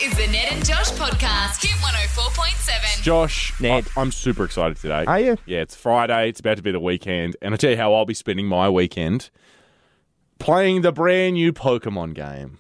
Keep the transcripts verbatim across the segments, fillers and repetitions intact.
is the Ned and Josh podcast. Hit one oh four point seven. Josh, Ned. I- I'm super excited today. Are you? Yeah, it's Friday. It's about to be the weekend. And I'll tell you how I'll be spending my weekend. Playing the brand new Pokemon game.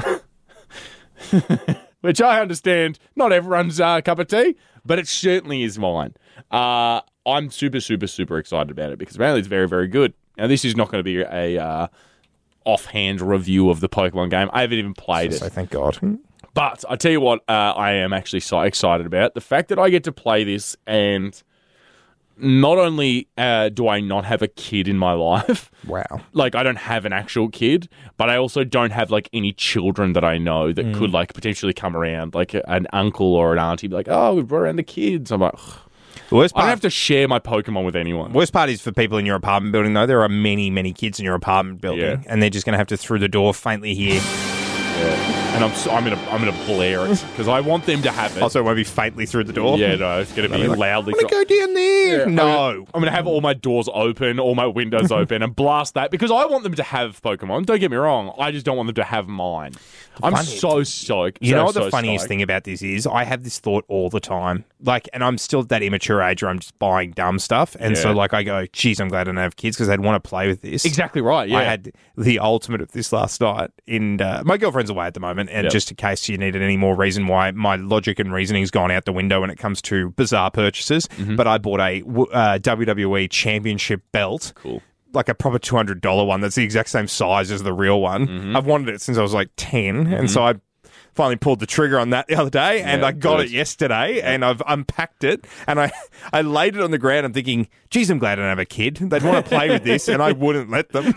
Which I understand not everyone's uh, cup of tea, but it certainly is mine. Uh, I'm super, super, super excited about it because apparently it's very, very good. Now, this is not going to be a uh, offhand review of the Pokemon game. I haven't even played it. So thank God. But I tell you what, uh, I am actually so excited about the fact that I get to play this, and not only uh, do I not have a kid in my life, Wow. like I don't have an actual kid, but I also don't have like any children that I know that could like potentially come around, like an uncle or an auntie, be like, oh, we brought around the kids. I'm like, ugh. The worst I don't part, have to share my Pokemon with anyone. worst part is for people in your apartment building, though. There are many, many kids in your apartment building, Yeah. and they're just going to have to through the door faintly hear. And I'm so, I'm gonna I'm gonna blare it because I want them to have it. Also, it won't be faintly through the door. Yeah, no, it's gonna be Like, loudly. I'm going to go down there. Yeah, No. I'm gonna have all my doors open, all my windows open, and blast that because I want them to have Pokemon. Don't get me wrong, I just don't want them to have mine. I'm funniest- so stoked. You so, know what the so funniest stoked. thing about this is? I have this thought all the time. Like, and I'm still at that immature age where I'm just buying dumb stuff. And so, Yeah. like, I go, geez, I'm glad I don't have kids because they'd want to play with this. Exactly right. Yeah. I had the ultimate of this last night. In uh, my girlfriend's away at the moment, and Yep. just in case you needed any more reason why my logic and reasoning's gone out the window when it comes to bizarre purchases, Mm-hmm. but I bought a w- uh, W W E Championship belt. Cool. Like a proper two hundred dollars one that's the exact same size as the real one. Mm-hmm. I've wanted it since I was like ten, and so I finally pulled the trigger on that the other day, and Yeah, I got good. it yesterday, and I've unpacked it, and I, I laid it on the ground. I'm thinking, geez, I'm glad I don't have a kid. They'd want to play with this, and I wouldn't let them.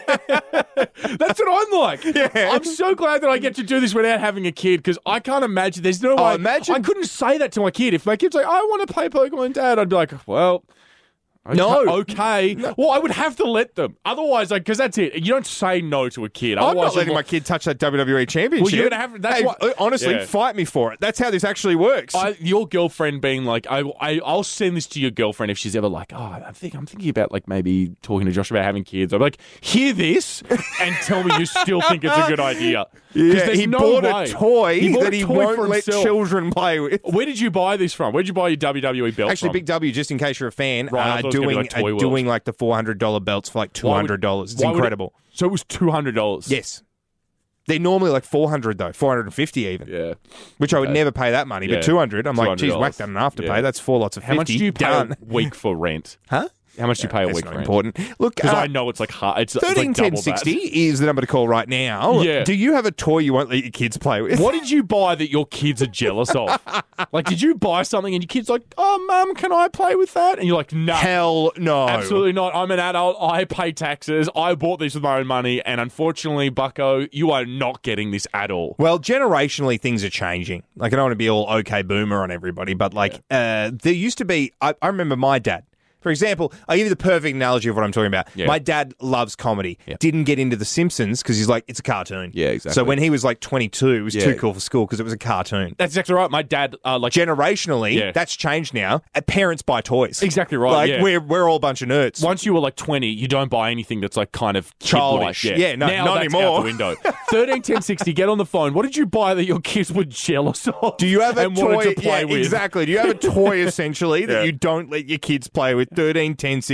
That's what I'm like. I'm so glad that I get to do this without having a kid because I can't imagine. There's no Oh, way. imagine- I couldn't say that to my kid. If my kid's like, I want to play Pokemon, Dad, I'd be like, well. Okay, No. Okay. Well, I would have to let them. Otherwise, like, because that's it. You don't say no to a kid. I'm Otherwise, not letting you're- my kid touch that W W E Championship. Well, you're gonna have- that's Hey, what- honestly, Yeah. fight me for it. That's how this actually works. I, your girlfriend being like, I, I, I'll send this to your girlfriend if she's ever like, oh, I think I'm thinking about like maybe talking to Josh about having kids. I'm like, hear this and tell me you still think it's a good idea. 'Cause yeah, there's he no bought way. a toy He bought that a he toy won't for let himself. children play with. Where did you buy this from? Where did you buy your W W E belt Actually, from? Big W, just in case you're a fan, Right, I uh, thought it was gonna be doing like Toy uh, World. doing like the four hundred dollars belts for like two Why would- hundred dollars. It's why would it- incredible. So it was two hundred dollars. Yes. They're normally like four hundred though, four hundred fifty even. Yeah. Which I would Okay. never pay that money, Yeah. but two hundred, I'm like, geez, two hundred dollars. whack that enough to Yeah. pay. That's four lots of fifty. How much do you pay Done. a week for rent? Huh? How much do you pay a That's week not for rent? important. Look, Because uh, I know it's like hard. It's, it's thirteen like ten double sixty that. is the number to call right now. Yeah. Do you have a toy you won't let your kids play with? What did you buy that your kids are jealous of? Like, did you buy something and your kid's like, oh, Mum, can I play with that? And you're like, no. Hell no. Absolutely not. I'm an adult. I pay taxes. I bought this with my own money. And unfortunately, Bucko, you are not getting this at all. Well, generationally, things are changing. Like, I don't want to be all okay boomer on everybody, but like, uh, there used to be, I, I remember my dad. For example, I'll give you the perfect analogy of what I'm talking about. Yeah. My dad loves comedy. Yeah. Didn't get into The Simpsons because he's like, it's a cartoon. Yeah, exactly. So when he was like twenty-two, it was Yeah. too cool for school because it was a cartoon. That's exactly right. My dad, uh, like, Generationally, Yeah. that's changed now. Uh, Parents buy toys. Exactly right, Like, yeah. we're, we're all a bunch of nerds. once you were like twenty, you don't buy anything that's like kind of Childish. kid-like. Yeah, no, now not that's anymore. out the window. thirteen ten sixty, get on the phone. What did you buy that your kids were jealous of? Do you have a and toy? wanted to play yeah, with? exactly. Do you have a toy essentially that Yeah. you don't let your kids play with? thirteen ten sixty.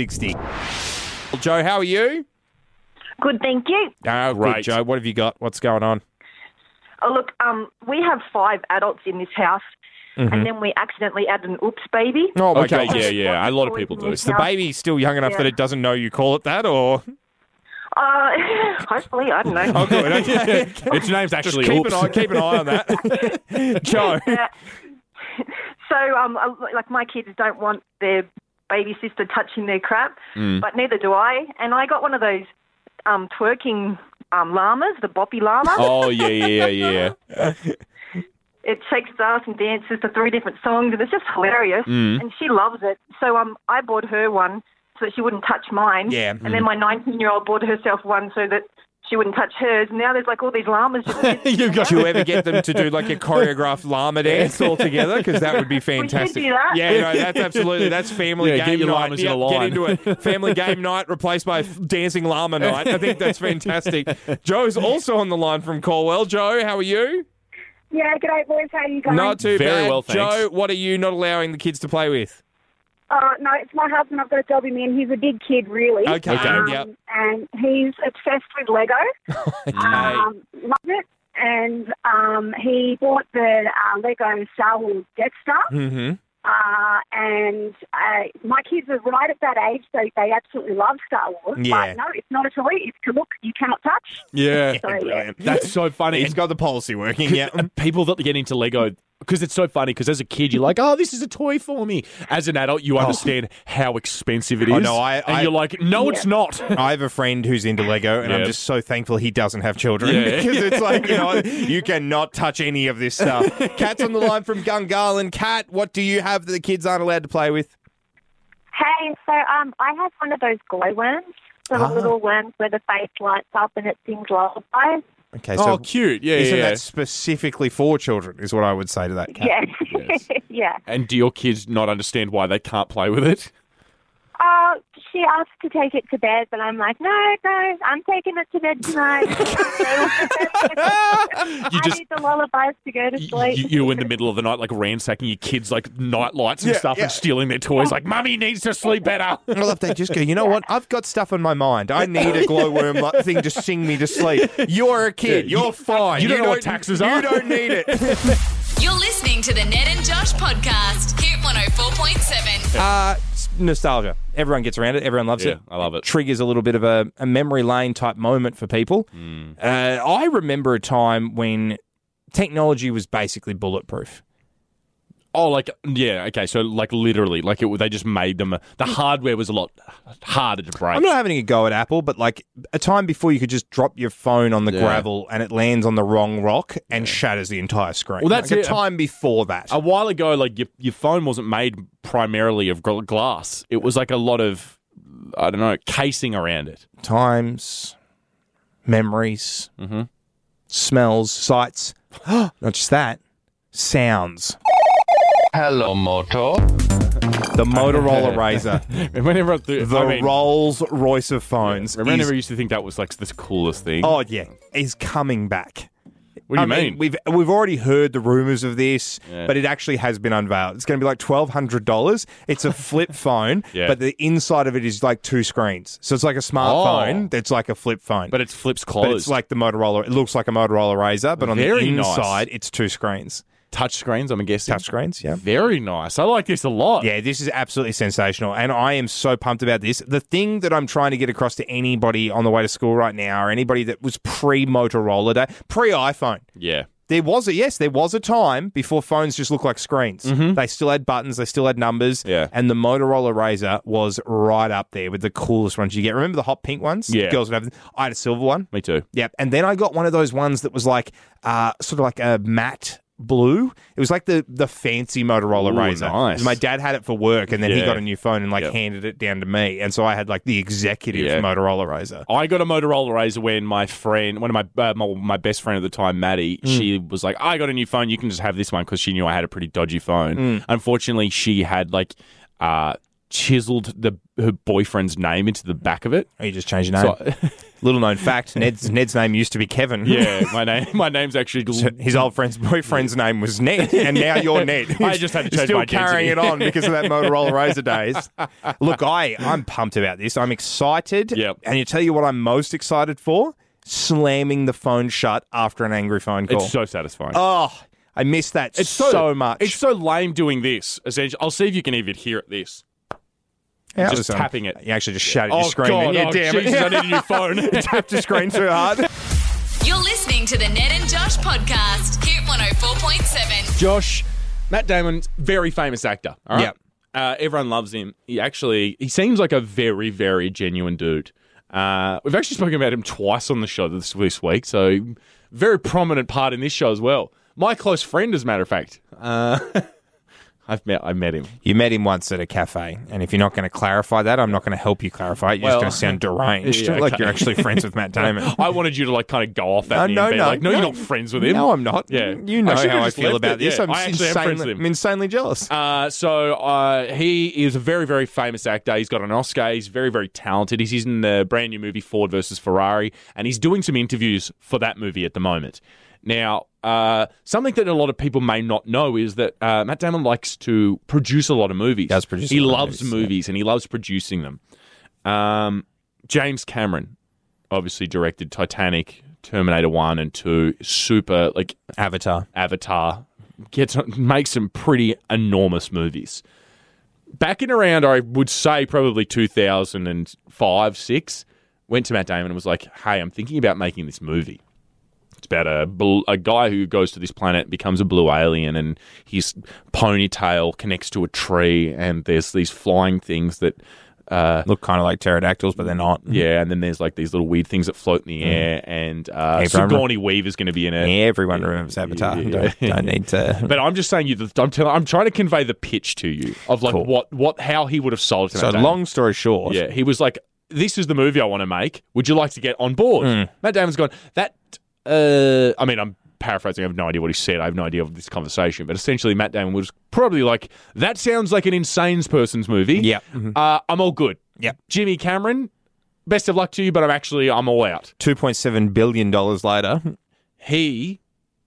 Joe, how are you? Good, thank you. Oh, Great. good, Joe. What have you got? What's going on? Oh, look, um, we have five adults in this house, and then we accidentally added an oops baby. Oh, Okay, yeah, yeah. A lot of people do. Is the baby still young enough Yeah. that it doesn't know you call it that, or Uh, hopefully, I don't know. oh, good. Okay. Its name's Just actually keep Oops. an eye, keep an eye on that, Joe. Yeah. So, um, uh, like my kids don't want their baby sister touching their crap, Mm. but neither do I. And I got one of those um, twerking um, llamas, the boppy llama. Oh, yeah, yeah, yeah, yeah. It shakes dance and dances to three different songs, and it's just hilarious. Mm. And she loves it. So um, I bought her one so that she wouldn't touch mine. Yeah. And then my nineteen-year-old bought herself one so that she wouldn't touch hers. And now there's like all these llamas. Just You got Do you ever get them to do like a choreographed llama dance all together? Because that would be fantastic. do that. Yeah, no, that's absolutely that's family Yeah, get game your night. llamas in Yeah, a line. Get into it. Family game night replaced by f- dancing llama night. I think that's fantastic. Joe's also on the line from Corwell. Joe, how are you? Yeah, g'day, boys. How are you going? Not too Very bad. well, thanks. Joe, what are you not allowing the kids to play with? Uh, no, it's my husband. I've got to dob him in. He's a big kid, really. Okay, Okay. Um, yep. And he's obsessed with Lego. um, loves it. And um, he bought the uh, Lego Star Wars Death Star. Mm-hmm. Uh, and uh, my kids are right at that age, so they absolutely love Star Wars. Yeah. But no, it's not a toy. It's to look you cannot touch. Yeah. So, yeah. Brilliant. That's so funny. He's got the policy working, yeah. And people that get into Lego, because it's so funny, because as a kid, you're like, oh, this is a toy for me. As an adult, you understand how expensive it is. Oh, no, I- and I- you're like, no, it's not. I have a friend who's into Lego, and I'm Yeah. just so thankful he doesn't have children Yeah. because it's like, you know, you cannot touch any of this stuff. Kat's on the line from Gungahlin. Kat, what do you have that the kids aren't allowed to play with? Hey, so um, I have one of those glow worms, the Ah. little worms where the face lights up and it sings lullabies. Okay, so Oh, cute. Yeah, isn't yeah, yeah. that specifically for children, is what I would say to that, Kat. Yeah, Yes. yeah. And do your kids not understand why they can't play with it? Uh, she asked to take it to bed, but I'm like, no, no, I'm taking it to bed tonight. You I just... need the lullabies to go to You, sleep. you in the middle of the night, like ransacking your kids, like night lights and Yeah, stuff, yeah. and stealing their toys. Like, mummy needs to sleep better. I love that. Just go, you know what? I've got stuff on my mind. I need a glowworm like thing to sing me to sleep. You're a kid. Yeah, you- You're fine. you don't know what taxes are. You don't need it. You're listening to the Ned and Josh podcast. Hit one oh four point seven. Uh, nostalgia. Everyone gets around it. Everyone loves Yeah, it. I love it. Triggers a little bit of a, a memory lane type moment for people. Hmm. Uh, I remember a time when technology was basically bulletproof. Oh, like, yeah, okay. So, like, literally, like, it, they just made them. The hardware was a lot harder to break. I'm not having a go at Apple, but like a time before you could just drop your phone on the Yeah. gravel and it lands on the wrong rock and shatters the entire screen. Well, that's like it. a time before that. A while ago, like, your, your phone wasn't made primarily of gl- glass. It was like a lot of, I don't know, casing around it. Times, memories, Mm-hmm. smells, sights. Not just that, sounds. Hello, Moto. The Motorola Razr, Whenever I, th- the I mean, Rolls Royce of phones. remember, I is- never used to think that was like the coolest thing. oh yeah, is coming back. what do you I mean? We've we've already heard the rumors of this, Yeah. but it actually has been unveiled. It's going to be like twelve hundred dollars. It's a flip phone, Yeah. but the inside of it is like two screens. So it's like a smartphone Oh. that's like a flip phone. but it flips But closed. it's like the Motorola. It looks like a Motorola Razr, but on Very the nice. inside, it's two screens. touch screens, I'm guessing. Touch screens, yeah. Very nice. I like this a lot. Yeah, this is absolutely sensational, and I am so pumped about this. The thing that I'm trying to get across to anybody on the way to school right now, or anybody that was pre-Motorola day, pre-iPhone, Yeah. there was a yes, there was a time before phones just looked like screens. They still had buttons, they still had numbers, Mm-hmm. Yeah. and the Motorola Razr was right up there with the coolest ones you get. Remember the hot pink ones? Yeah. Girls would have. I had a silver one. Me too. Yep, and then I got one of those ones that was like uh, sort of like a matte blue. It was like the the fancy Motorola Ooh, Razr. nice. My dad had it for work, and then he Yeah. got a new phone and like Yep. handed it down to me, and so I had like the executive Yeah. Motorola Razr. I got a Motorola Razr when my friend, one of my uh, my, my best friend at the time, Maddie, Mm. she was like, I got a new phone. You can just have this one because she knew I had a pretty dodgy phone. Mm. Unfortunately, she had like uh, chiseled the her boyfriend's name into the back of it. Oh, you just changed your name. So, Little known fact: Ned's Ned's name used to be Kevin. yeah, my name my name's actually. So his old friend's boyfriend's name was Ned, and now you're Ned. I just had to You're change still my carrying it identity. on because of that Motorola Razr days. Look, I I'm pumped about this. I'm excited. Yep. And you tell you what I'm most excited for: slamming the phone shut after an angry phone call. It's so satisfying. oh, I miss that it's so, much. It's so lame doing this. Essentially, I'll see if you can even hear it. This. Yeah, just it was, um, tapping it. You actually just shattered Oh your screen. God! then. Oh, Yeah, damn Jesus, I it. need a new phone. Tapped your screen too hard. You're listening to the Ned and Josh podcast. Hit one oh four point seven. Josh, Matt Damon's very famous actor. All right? Yep. Uh, everyone loves him. He actually, he seems like a very, very genuine dude. Uh, we've actually spoken about him twice on the show this, this week, so very prominent part in this show as well. My close friend, as a matter of fact. Uh, I've met, I met him. You met him once at a cafe, and if you're not going to clarify that, I'm not going to help you clarify it. You're Well, just going to sound deranged, yeah, like okay. you're actually friends with Matt Damon. I wanted you to like kind of go off that Uh, and no, be no, like, no, you're no. not friends with him. No, I'm not. Yeah. You know I should've how I just feel left about it. this. Yeah, I'm, I actually am friends insanely, with him. I'm insanely jealous. Uh, so uh, he is a very, very famous actor. He's got an Oscar. He's very, very talented. He's in the brand new movie Ford versus Ferrari, and he's doing some interviews for that movie at the moment. Now, uh, something that a lot of people may not know is that uh, Matt Damon likes to produce a lot of movies. He does produce He a lot of loves movies, movies, yeah. and he loves producing them. Um, James Cameron obviously directed Titanic, Terminator one and two, super, like, Avatar. Avatar. Gets makes some pretty enormous movies. Back in around, I would say, probably two thousand five, six, went to Matt Damon and was like, hey, I'm thinking about making this movie. It's about a, bl- a guy who goes to this planet, becomes a blue alien, and his ponytail connects to a tree, and there's these flying things that... Uh, Look kind of like pterodactyls, but they're not. yeah, and then there's like these little weird things that float in the air, and uh, Everyone- Sigourney Weaver's going to be in it. Everyone remembers Avatar. yeah, Don't, yeah. don't need to. But I'm just saying you. The, I'm, tell, I'm trying to convey the pitch to you of like Cool. what, what, how he would have sold it. To So Matt Damon. long story short, Yeah, he was like, "This is the movie I want to make. Would you like to get on board?" Mm. Matt Damon's gone. That. Uh, I mean, I'm paraphrasing. I have no idea what he said. I have no idea of this conversation. But essentially, Matt Damon was probably like, "That sounds like an insane person's movie. Yep. Mhm. Uh, I'm all good. Yep. Jimmy Cameron, best of luck to you, but I'm actually I'm all out." two point seven billion dollars later. He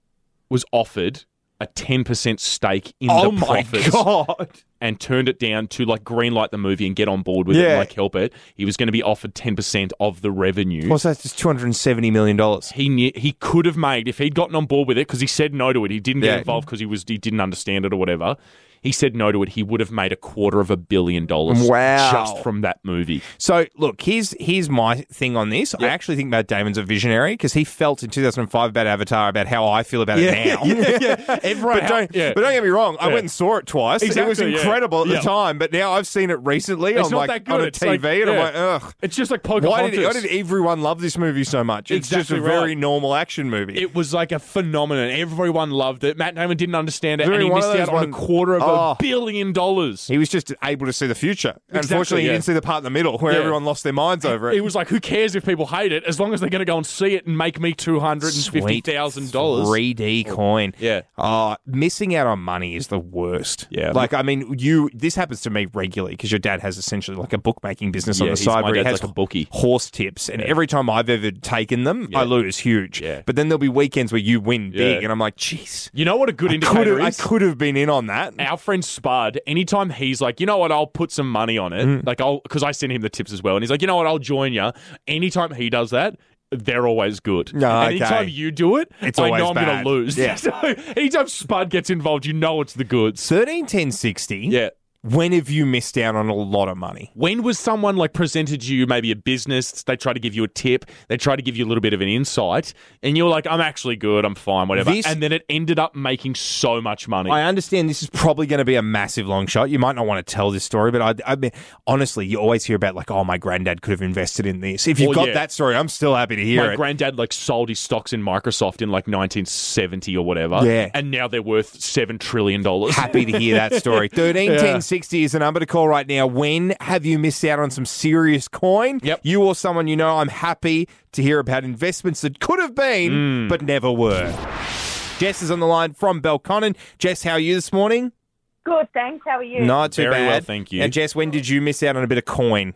was offered a ten percent stake in Oh the my profits God. and turned it down to like greenlight the movie and get on board with it Yeah. and like help it. He was going to be offered ten percent of the revenue. What's that? Just two hundred seventy million dollars. He knew, he could have made if he'd gotten on board with it because he said no to it. He didn't get Yeah. involved because he was he didn't understand it or whatever. He said no to it. He would have made a quarter of a billion dollars Wow. just from that movie. So, look, here's here's my thing on this. I actually think Matt Damon's a visionary because he felt in two thousand five about Avatar about how I feel about it now. yeah, yeah. Everyone, But don't, yeah. but don't get me wrong, I Yeah. went and saw it twice. It was Exactly, yeah. incredible at Yeah. the time, but now I've seen it recently It's on not like that good. on a It's T V, like- and I'm yeah. like, ugh. It's just like Why Pocahontas. did, why did everyone love this movie so much? It's Exactly just a very right. normal action movie. It was like a phenomenon. Everyone loved it. Matt Damon didn't understand it, Very and he one missed of those out on a ones- quarter of Oh. a billion dollars. He was just able to see the future. Unfortunately, yeah. he didn't see the part in the middle where Yeah. everyone lost their minds over it. He was like, "Who cares if people hate it? As long as they're going to go and see it and make me two hundred and fifty thousand dollars." three D coin. Yeah. Oh, missing out on money is the worst. Yeah. Like, I mean, you. This happens to me regularly because your dad has essentially like a bookmaking business on Yeah, the he's- side my where he dad's has like a bookie. horse tips, and every time I've ever taken them, Yeah. I lose huge. Yeah. But then there'll be weekends where you win big, Yeah. and I'm like, jeez. You know what a good I could indicator have, I is? could have been in on that. Our friend Spud, anytime he's like, you know what, I'll put some money on it. Mm. Like, I'll, because I send him the tips as well. And he's like, you know what, I'll join you. Anytime he does that, they're always good. No, And okay. anytime you do it, It's I always know I'm going bad. to lose. Yeah. So anytime Spud gets involved, you know it's the goods. thirteen ten sixty. Yeah. When have you missed out on a lot of money? When was someone like presented you maybe a business? They try to give you a tip. They try to give you a little bit of an insight, and you're like, "I'm actually good. I'm fine. Whatever." This- and then it ended up making so much money. I understand this is probably going to be a massive long shot. You might not want to tell this story, but I, I mean, honestly, you always hear about like, oh, my granddad could have invested in this. If you've Well, got yeah. that story, I'm still happy to hear My it. granddad like sold his stocks in Microsoft in like nineteen seventy or whatever. Yeah. and now they're worth seven trillion dollars. Happy to hear that story. thirteen ten sixty is the number to call right now. When have you missed out on some serious coin? Yep. You or someone you know, I'm happy to hear about investments that could have been, Mm. but never were. Jess is on the line from Belconnen. Jess, how are you this morning? Good, thanks. How are you? Not too Very bad. well, thank you. Now, Jess, when did you miss out on a bit of coin?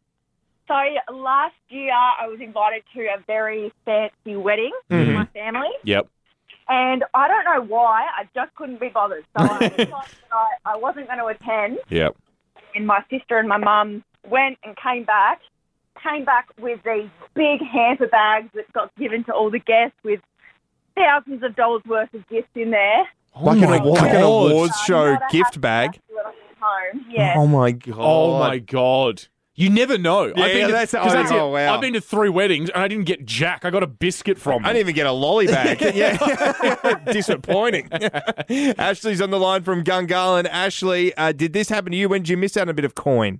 So last year I was invited to a very fancy wedding with my family, Yep. and I don't know why, I just couldn't be bothered. So I decided that I, I wasn't going to attend, Yep. and my sister and my mum went and came back, came back with these big hamper bags that got given to all the guests with thousands of dollars worth of gifts in there. Like, my an, like an God. awards So I'm show not a gift happy bag. bachelor at home. Yeah. Oh, my God. Oh my god. You never know. Yeah, I've been yeah, to, that's- 'cause that's oh, it. wow. I've been to three weddings and I didn't get jack. I got a biscuit from I them. didn't even get a lolly bag. Yeah. Disappointing. Ashley's on the line from Gungahlin. Ashley, uh, did this happen to you? When did you miss out on a bit of coin?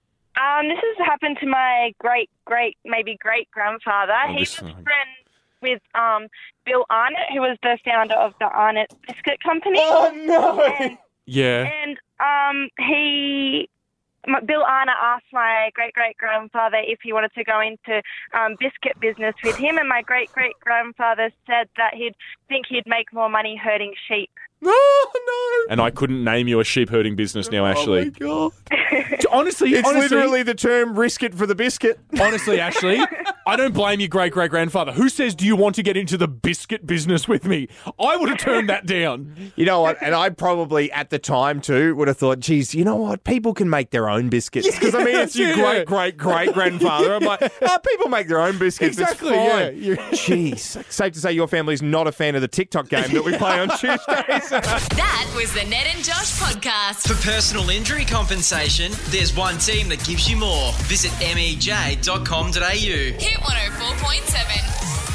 Um, this has happened to my great, great, maybe great grandfather. Oh, he this- was friends with um, Bill Arnott, who was the founder of the Arnott Biscuit Company. Oh, no. And, Yeah. and um, he, m- Bill Arnott asked my great, great grandfather if he wanted to go into um, biscuit business with him, and my great, great grandfather said that he'd think he'd make more money herding sheep. No, no. And I couldn't name you a sheep herding business now, Ashley. Oh, my God. Honestly, It's honestly, literally the term risk it for the biscuit. honestly, Ashley, I don't blame your great-great-grandfather. Who says, do you want to get into the biscuit business with me? I would have turned that down. You know what? And I probably, at the time, too, would have thought, geez, you know what? People can make their own biscuits. Because, I mean, it's your Yeah. great-great-great-grandfather. I'm like, oh, people make their own biscuits. Exactly, It's yeah. fine. You're- Jeez. Safe to say your family's not a fan of the TikTok game that we play on Tuesdays. That was the Ned and Josh podcast. For personal injury compensation, there's one team that gives you more. Visit m e j dot com dot a u. Hit one oh four point seven.